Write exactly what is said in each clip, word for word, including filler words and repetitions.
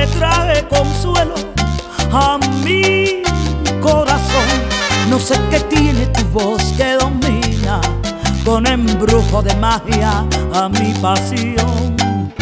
que trae consuelo a mi corazón. No sé qué tiene tu voz que domina con embrujo de magia a mi pasión.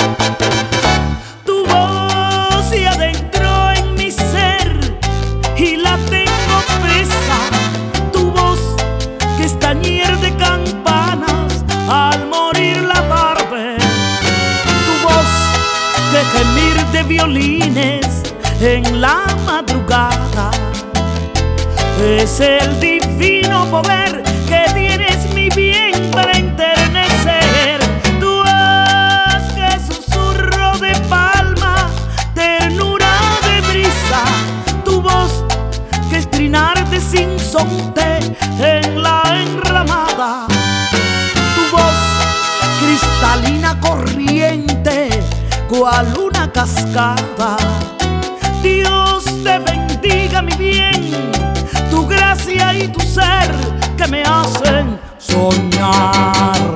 Tu voz se adentró en mi ser y la tengo presa. Tu voz que es tañer de campanas al morir la tarde. Tu voz que gemir de violines en la madrugada. Es el divino poder que tienes, mi bien, para enternecer. Tu voz que susurro de palma, ternura de brisa. Tu voz que es trinar de sinsonte en la enramada. Tu voz cristalina corriente, cual una cascada. Dios te bendiga, mi bien, tu gracia y tu ser que me hacen soñar.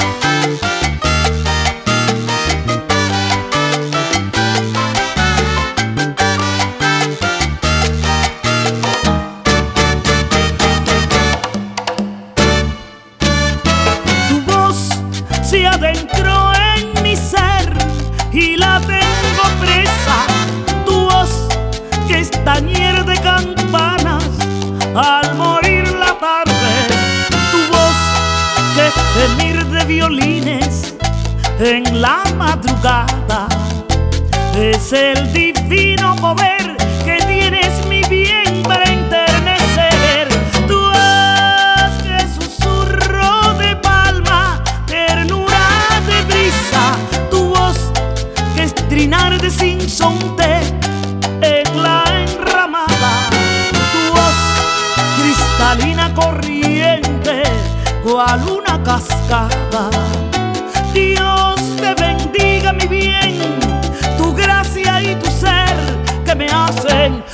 Tu voz se adentró en mi ser y la tengo presa. Tu voz que es tañer de campanas al morir la tarde. Tu voz que gemir de violines en la madrugada. Es el divino poder que tienes, mi bien, para enternecer. Tu voz que susurro de palma, ternura de brisa. Tu voz que es trinar de sinsonte en la enramada. Tu voz cristalina corriente, cual una cascada. Dios te bendiga, mi bien, tu gracia y tu ser que me hacen